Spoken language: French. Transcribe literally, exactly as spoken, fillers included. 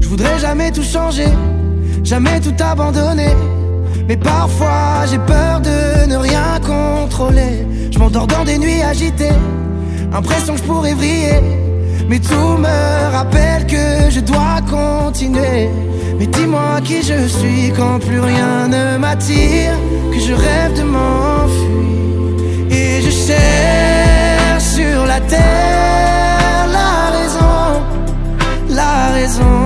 voudrais jamais tout changer, jamais tout abandonner. Mais parfois j'ai peur de ne rien contrôler. Je m'endors dans des nuits agitées, impression que je pourrais vriller. Mais tout me rappelle que je dois continuer. Mais dis-moi qui je suis quand plus rien ne m'attire, que je rêve de m'enfuir.